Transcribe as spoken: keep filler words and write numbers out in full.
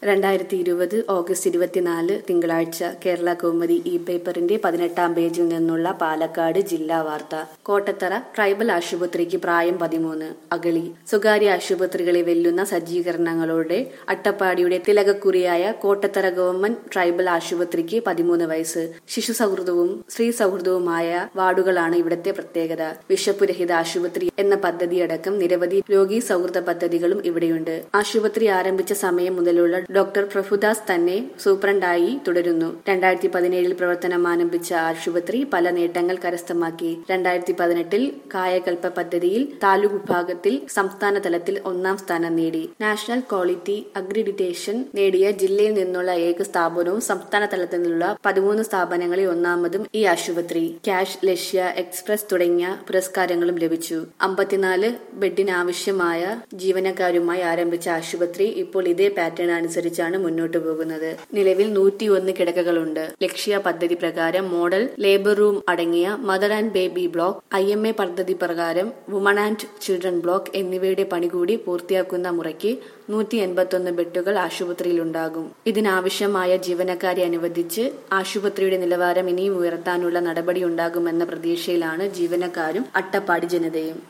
രണ്ടായിരത്തി ഇരുപത് ഓഗസ്റ്റ് ഇരുപത്തിനാല് തിങ്കളാഴ്ച കേരള കൗമുദി ഇ പേപ്പറിന്റെ പതിനെട്ടാം പേജിൽ നിന്നുള്ള പാലക്കാട് ജില്ലാ വാർത്ത. കോട്ടത്തറ ട്രൈബൽ ആശുപത്രിക്ക് പ്രായം പതിമൂന്ന്. അഗളി. സ്വകാര്യ ആശുപത്രികളെ വെല്ലുന്ന സജ്ജീകരണങ്ങളോടെ അട്ടപ്പാടിയുടെ തിലകക്കുറിയായ കോട്ടത്തറ ഗവൺമെന്റ് ട്രൈബൽ ആശുപത്രിക്ക് പതിമൂന്ന് വയസ്സ്. ശിശു സൗഹൃദവും സ്ത്രീ സൗഹൃദവുമായ വാർഡുകളാണ് ഇവിടത്തെ പ്രത്യേകത. വിശപ്പുരഹിത ആശുപത്രി എന്ന പദ്ധതിയടക്കം നിരവധി രോഗി സൗഹൃദ പദ്ധതികളും ഇവിടെയുണ്ട്. ആശുപത്രി ആരംഭിച്ച സമയം മുതലുള്ള ഡോക്ടർ പ്രഭുദാസ് തന്നെ സൂപ്രണ്ടായി തുടരുന്നു. രണ്ടായിരത്തി പതിനേഴിൽ പ്രവർത്തനം ആരംഭിച്ച ആശുപത്രി പല നേട്ടങ്ങൾ കരസ്ഥമാക്കി. രണ്ടായിരത്തി പതിനെട്ടിൽ കായകൽപ്പ പദ്ധതിയിൽ താലൂക്ക് വിഭാഗത്തിൽ സംസ്ഥാന തലത്തിൽ ഒന്നാം സ്ഥാനം നേടി. നാഷണൽ ക്വാളിറ്റി അക്രിഡിറ്റേഷൻ നേടിയ ജില്ലയിൽ നിന്നുള്ള ഏക സ്ഥാപനവും സംസ്ഥാന തലത്തിൽ നിന്നുള്ള പതിമൂന്ന് സ്ഥാപനങ്ങളിൽ ഒന്നാമതും ഈ ആശുപത്രി. ക്യാഷ് ലക്ഷ്യ എക്സ്പ്രസ് തുടങ്ങിയ പുരസ്കാരങ്ങളും ലഭിച്ചു. അമ്പത്തിനാല് ബെഡിനാവശ്യമായ ജീവനക്കാരുമായി ആരംഭിച്ച ആശുപത്രി ഇപ്പോൾ ഇതേ പാറ്റേൺ അനുസരിച്ച് ാണ് മുന്നോട്ടു പോകുന്നത്. നിലവിൽ നൂറ്റിയൊന്ന് കിടക്കകളുണ്ട്. ലക്ഷ്യ പദ്ധതി പ്രകാരം മോഡൽ ലേബർ റൂം അടങ്ങിയ mother and baby block, I M A പദ്ധതി പ്രകാരം വുമൺ ആൻഡ് ചിൽഡ്രൻ ബ്ലോക്ക് എന്നിവയുടെ പണി കൂടി പൂർത്തിയാക്കുന്ന മുറയ്ക്ക് നൂറ്റി എൺപത്തൊന്ന് ബെഡുകൾ ആശുപത്രിയിലുണ്ടാകും. ഇതിനാവശ്യമായ ജീവനക്കാരെ അനുവദിച്ച് ആശുപത്രിയുടെ നിലവാരം ഇനിയും ഉയർത്താനുള്ള നടപടിയുണ്ടാകുമെന്ന പ്രതീക്ഷയിലാണ് ജീവനക്കാരും അട്ടപ്പാടി ജനതയും.